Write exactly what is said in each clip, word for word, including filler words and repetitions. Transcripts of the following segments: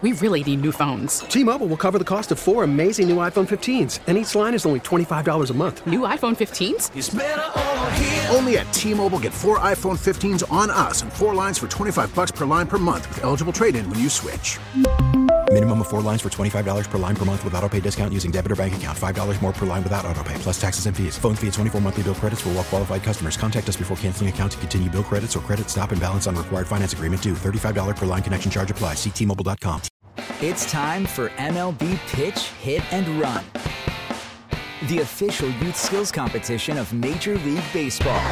We really need new phones. T-Mobile will cover the cost of four amazing new iPhone fifteens, and each line is only twenty-five dollars a month. New iPhone fifteens? It's better over here. Only at T-Mobile, get four iPhone fifteens on us and four lines for twenty-five dollars per line per month with eligible trade-in when you switch. Minimum of four lines for twenty-five dollars per line per month with autopay discount using debit or bank account. five dollars more per line without autopay, plus taxes and fees. Phone fee at twenty-four monthly bill credits for well-qualified customers. Contact us before canceling account to continue bill credits or credit stop and balance on required finance agreement due. thirty-five dollars per line connection charge applies. See T Mobile dot com. It's time for M L B Pitch, Hit, and Run, the official youth skills competition of Major League Baseball.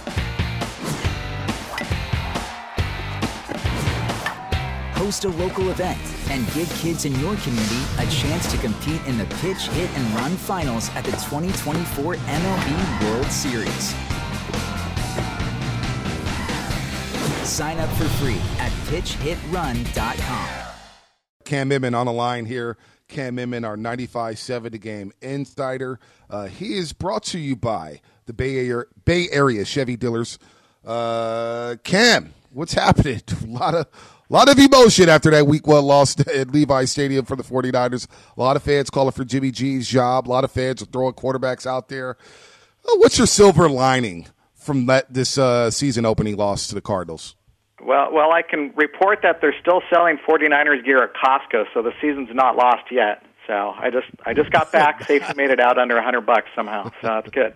Host a local event and give kids in your community a chance to compete in the Pitch, Hit, and Run finals at the twenty twenty-four M L B World Series. Sign up for free at pitch hit run dot com. Cam Inman on the line here. Cam Inman, our ninety-five point seven The Game insider. Uh, he is brought to you by the Bay Area, Bay Area Chevy dealers. Uh, Cam, what's happening? A lot of a lot of emotion after that week one loss at Levi Stadium for the 49ers. A lot of fans calling for Jimmy G's job. A lot of fans are throwing quarterbacks out there. Uh, what's your silver lining from that this uh, season opening loss to the Cardinals? Well, well, I can report that they're still selling 49ers gear at Costco, so the season's not lost yet. So I just I just got back, safely made it out under a hundred bucks somehow. So that's good.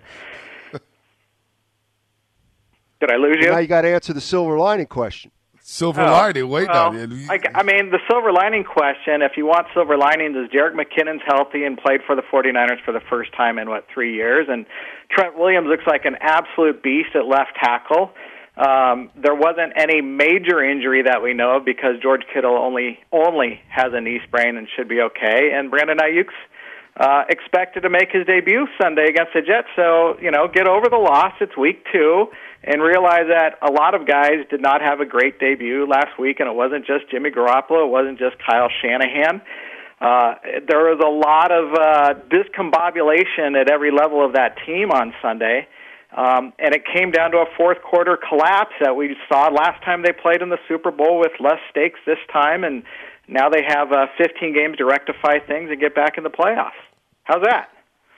Did I lose you? Now you got to answer the silver lining question. Silver oh, lining, wait well, on it. I, I mean, the silver lining question, if you want silver linings, is Jerick McKinnon's healthy and played for the 49ers for the first time in, what, three years? And Trent Williams looks like an absolute beast at left tackle. Um, there wasn't any major injury that we know of because George Kittle only only has a knee sprain and should be okay. And Brandon Ayuk's uh, expected to make his debut Sunday against the Jets. So, you know, get over the loss. It's week two. And realize that a lot of guys did not have a great debut last week, and it wasn't just Jimmy Garoppolo, it wasn't just Kyle Shanahan. Uh, there was a lot of uh, discombobulation at every level of that team on Sunday, um, and it came down to a fourth-quarter collapse that we saw last time they played in the Super Bowl with less stakes this time, and now they have uh, fifteen games to rectify things and get back in the playoffs. How's that?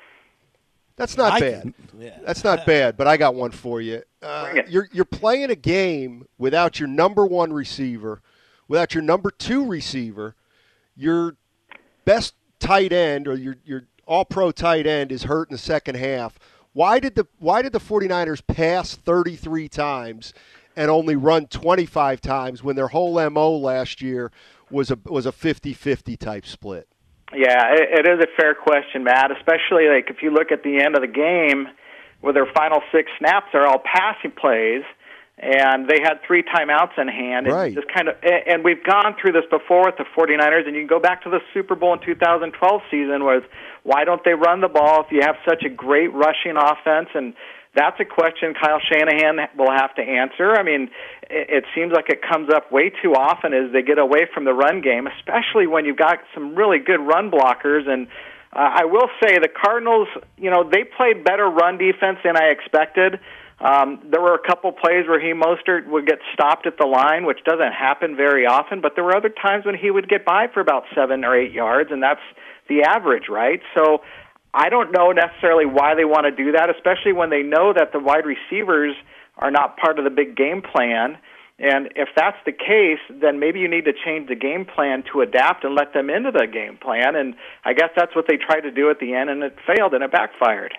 That's not I bad. Can, yeah. That's not bad, but I got one for you. Uh, you're you're playing a game without your number one receiver, without your number two receiver, your best tight end or your your all-pro tight end is hurt in the second half. Why did the why did the 49ers pass thirty-three times and only run twenty-five times when their whole M O last year was a was a fifty-fifty type split? Yeah, it, it is a fair question, Matt, especially like if you look at the end of the game where their final six snaps are all passing plays, and they had three timeouts in hand. And right. just kind of, and we've gone through this before with the 49ers, and you can go back to the Super Bowl in two thousand twelve season was, why don't they run the ball if you have such a great rushing offense? And that's a question Kyle Shanahan will have to answer. I mean, it, it seems like it comes up way too often as they get away from the run game, especially when you've got some really good run blockers. And uh, I will say the Cardinals, you know, they played better run defense than I expected. Um, there were a couple plays where he Mostert would get stopped at the line, which doesn't happen very often, but there were other times when he would get by for about seven or eight yards, and that's the average, right? So I don't know necessarily why they want to do that, especially when they know that the wide receivers are not part of the big game plan. And if that's the case, then maybe you need to change the game plan to adapt and let them into the game plan. And I guess that's what they tried to do at the end, and it failed, and it backfired.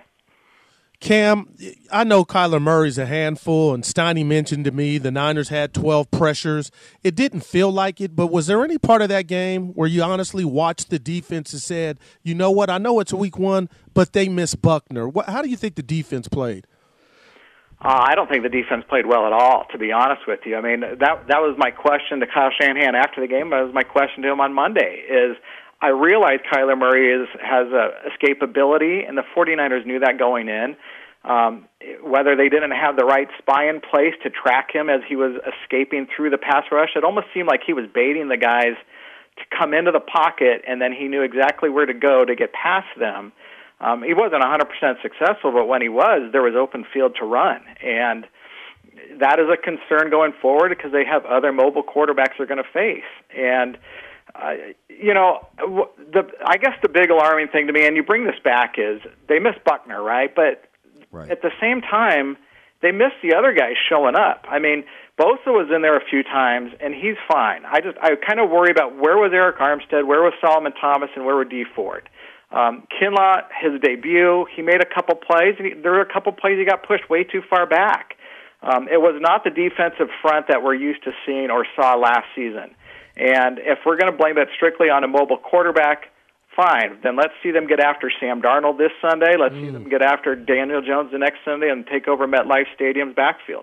Cam, I know Kyler Murray's a handful, and Steiny mentioned to me the Niners had twelve pressures. It didn't feel like it, but was there any part of that game where you honestly watched the defense and said, you know what, I know it's week one, but they missed Buckner? What, how do you think the defense played? Uh, I don't think the defense played well at all, to be honest with you. I mean, that that was my question to Kyle Shanahan after the game, but it was my question to him on Monday, is I realize Kyler Murray is, has a escapability, and the 49ers knew that going in. Um, whether they didn't have the right spy in place to track him as he was escaping through the pass rush, it almost seemed like he was baiting the guys to come into the pocket, and then he knew exactly where to go to get past them. Um, he wasn't one hundred percent successful, but when he was, there was open field to run. And that is a concern going forward because they have other mobile quarterbacks they're going to face. And uh, you know, the I guess the big alarming thing to me, and you bring this back, is they miss Buckner, right? But right. at the same time, they miss the other guys showing up. I mean, Bosa was in there a few times, and he's fine. I just I kind of worry about where was Eric Armstead, where was Solomon Thomas, and where was Dee Ford. Um, Kinlaw, his debut, he made a couple plays, and he, there were a couple plays he got pushed way too far back. Um, it was not the defensive front that we're used to seeing or saw last season. And if we're going to blame that strictly on a mobile quarterback, fine. Then let's see them get after Sam Darnold this Sunday. Let's mm. see them get after Daniel Jones the next Sunday and take over MetLife Stadium's backfield.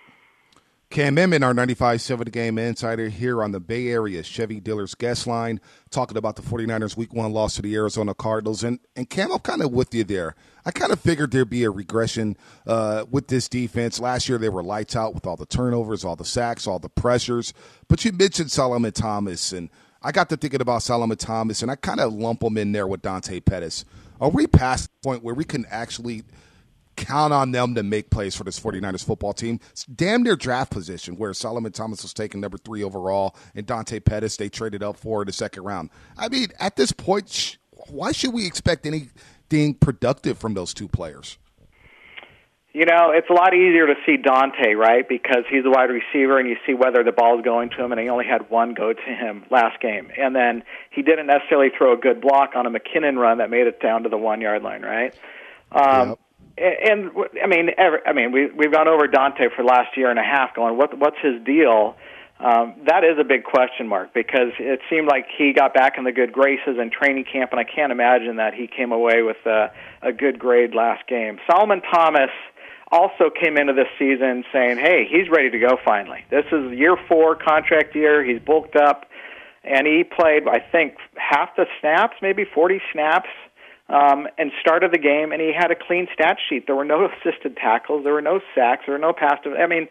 Cam Inman, our ninety-five point seven Game Insider here on the Bay Area Chevy Dealers guest line, talking about the 49ers week one loss to the Arizona Cardinals. And, and Cam, I'm kind of with you there. I kind of figured there'd be a regression uh, with this defense. Last year they were lights out with all the turnovers, all the sacks, all the pressures. But you mentioned Solomon Thomas, and I got to thinking about Solomon Thomas, and I kind of lump him in there with Dante Pettis. Are we past the point where we can actually – count on them to make plays for this 49ers football team? It's damn near draft position where Solomon Thomas was taken number three overall and Dante Pettis they traded up for in the second round. I mean, at this point, sh- why should we expect anything productive from those two players? You know, it's a lot easier to see Dante, right, because he's a wide receiver and you see whether the ball's going to him, and he only had one go to him last game. And then he didn't necessarily throw a good block on a McKinnon run that made it down to the one-yard line, right? Um, yep. And I mean, every, I mean, we we've gone over Dante for the last year and a half, going, what what's his deal? Um, that is a big question mark because it seemed like he got back in the good graces in training camp, and I can't imagine that he came away with a, a good grade last game. Solomon Thomas also came into this season saying, "Hey, he's ready to go finally. This is year four, contract year. He's bulked up, and he played, I think, half the snaps, maybe forty snaps." Um, and started the game, and he had a clean stat sheet. There were no assisted tackles, there were no sacks, there were no pass. I mean,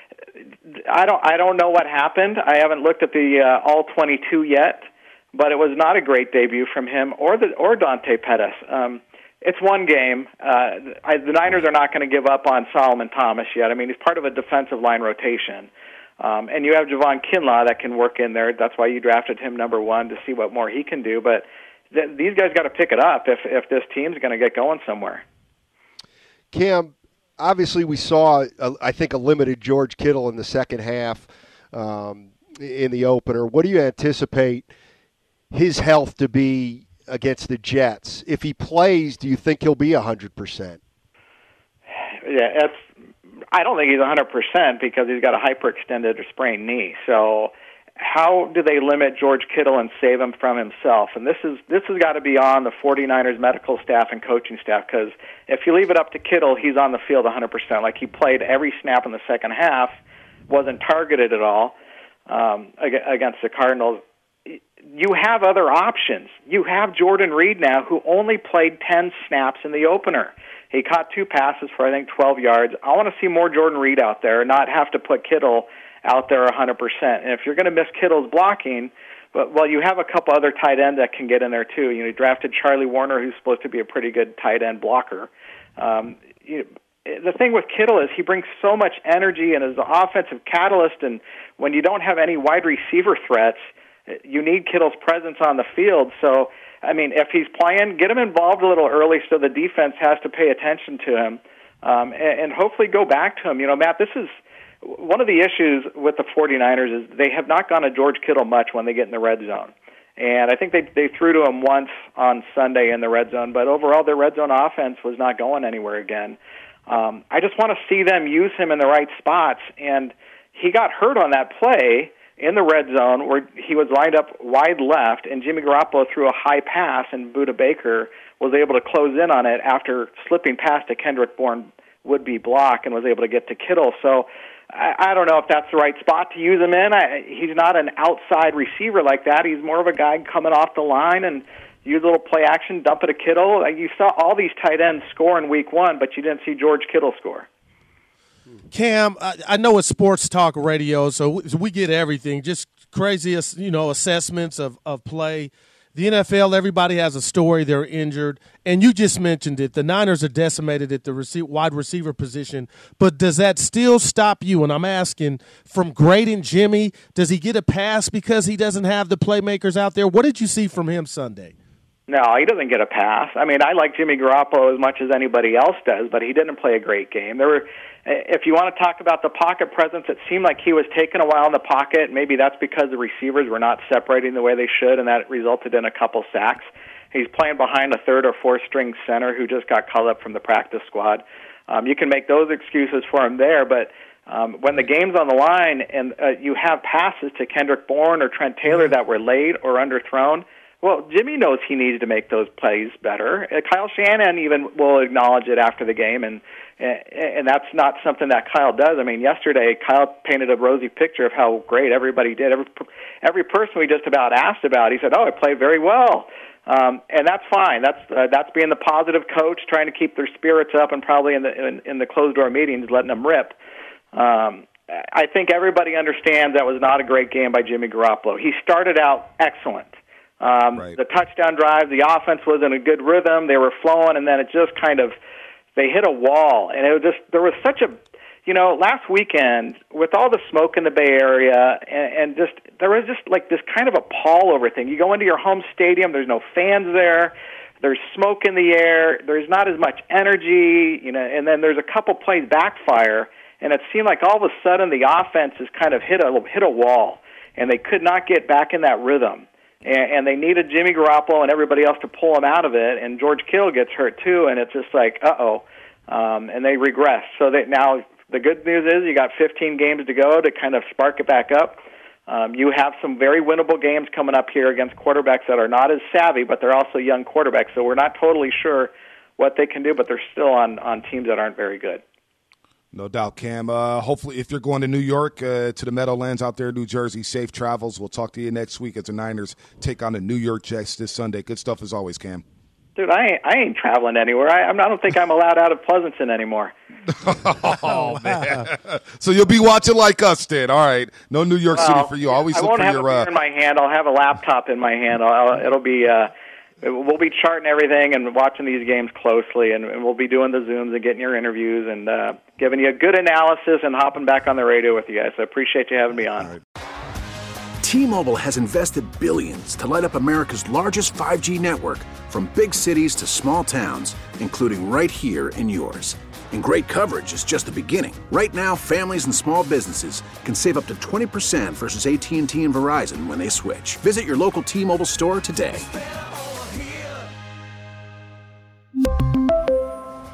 I don't, I don't know what happened. I haven't looked at the uh, all twenty-two yet, but it was not a great debut from him or the or Dante Pettis. Um, it's one game. Uh, I, the Niners are not going to give up on Solomon Thomas yet. I mean, he's part of a defensive line rotation. Um, and you have Javon Kinlaw that can work in there. That's why you drafted him number one, to see what more he can do. But these guys got to pick it up if if this team's going to get going somewhere. Cam, obviously we saw, uh, I think, a limited George Kittle in the second half um, in the opener. What do you anticipate his health to be against the Jets? If he plays, do you think he'll be one hundred percent? Yeah, it's, I don't think he's one hundred percent because he's got a hyperextended or sprained knee. So how do they limit George Kittle and save him from himself? And this is this has got to be on the 49ers medical staff and coaching staff, because if you leave it up to Kittle, he's on the field one hundred percent. Like, he played every snap in the second half, wasn't targeted at all um, against the Cardinals. You have other options. You have Jordan Reed now, who only played ten snaps in the opener. He caught two passes for, I think, twelve yards. I want to see more Jordan Reed out there and not have to put Kittle out there one hundred percent. And if you're going to miss Kittle's blocking, well, you have a couple other tight ends that can get in there too. You know, you drafted Charlie Warner, who's supposed to be a pretty good tight end blocker. Um, you, the thing with Kittle is he brings so much energy and is an offensive catalyst, and when you don't have any wide receiver threats, you need Kittle's presence on the field. So, I mean, if he's playing, get him involved a little early so the defense has to pay attention to him, um, and, and hopefully go back to him. You know, Matt, this is one of the issues with the 49ers is they have not gone to George Kittle much when they get in the red zone. And I think they they threw to him once on Sunday in the red zone, but overall their red zone offense was not going anywhere again. Um, I just want to see them use him in the right spots, and he got hurt on that play in the red zone where he was lined up wide left, and Jimmy Garoppolo threw a high pass, and Budda Baker was able to close in on it after slipping past a Kendrick Bourne would-be block and was able to get to Kittle. So I, I don't know if that's the right spot to use him in. I, he's not an outside receiver like that. He's more of a guy coming off the line and use a little play action, dump it to Kittle. You saw all these tight ends score in week one, but you didn't see George Kittle score. Cam, I, I know it's sports talk radio, so we, so we get everything, just crazy, you know, assessments of, of play. The N F L, everybody has a story. They're injured. And you just mentioned it. The Niners are decimated at the rece- wide receiver position. But does that still stop you? And I'm asking, from grading Jimmy, does he get a pass because he doesn't have the playmakers out there? What did you see from him Sunday? No, he doesn't get a pass. I mean, I like Jimmy Garoppolo as much as anybody else does, but he didn't play a great game. There were, if you want to talk about the pocket presence, it seemed like he was taking a while in the pocket. Maybe that's because the receivers were not separating the way they should, and that resulted in a couple sacks. He's playing behind a third or fourth string center who just got called up from the practice squad. Um, you can make those excuses for him there, but um, when the game's on the line and uh, you have passes to Kendrick Bourne or Trent Taylor that were late or underthrown, well, Jimmy knows he needs to make those plays better. Uh, Kyle Shanahan even will acknowledge it after the game, and and that's not something that Kyle does. I mean, yesterday Kyle painted a rosy picture of how great everybody did. Every every person we just about asked about, he said, "Oh, I played very well," um, and that's fine. That's uh, that's being the positive coach, trying to keep their spirits up, and probably in the in, in the closed door meetings, letting them rip. Um, I think everybody understands that was not a great game by Jimmy Garoppolo. He started out excellent. Um, right. The touchdown drive, the offense was in a good rhythm. They were flowing, and then it just kind of, they hit a wall. And it was just, there was such a, you know, last weekend, with all the smoke in the Bay Area, and, and just, there was just like this kind of a pall-over thing. You go into your home stadium, there's no fans there, there's smoke in the air, there's not as much energy, you know, and then there's a couple plays backfire, and it seemed like all of a sudden the offense has kind of hit a, hit a wall, and they could not get back in that rhythm. And they needed Jimmy Garoppolo and everybody else to pull them out of it, and George Kittle gets hurt too, and it's just like, uh-oh, um, and they regress. So that now the good news is you got fifteen games to go to kind of spark it back up. Um, you have some very winnable games coming up here against quarterbacks that are not as savvy, but they're also young quarterbacks, so we're not totally sure what they can do, but they're still on, on teams that aren't very good. No doubt, Cam. Uh, hopefully, if you're going to New York, uh, to the Meadowlands out there, New Jersey, safe travels. We'll talk to you next week as the Niners take on the New York Jets this Sunday. Good stuff as always, Cam. Dude, I ain't, I ain't traveling anywhere. I, I don't think I'm allowed out of Pleasanton anymore. Oh, man. So you'll be watching like us then. All right. No New York well, City for you. Always I look won't for have your, a beer uh, in my hand. I'll have a laptop in my hand. I'll, it'll be uh, we'll be charting everything and watching these games closely, and, and we'll be doing the Zooms and getting your interviews and uh, giving you a good analysis and hopping back on the radio with you guys. So I appreciate you having me on. T-Mobile has invested billions to light up America's largest five G network, from big cities to small towns, including right here in yours. And great coverage is just the beginning. Right now, families and small businesses can save up to twenty percent versus A T and T and Verizon when they switch. Visit your local T-Mobile store today.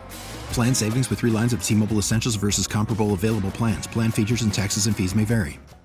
Plan savings with three lines of T-Mobile Essentials versus comparable available plans. Plan features and taxes and fees may vary.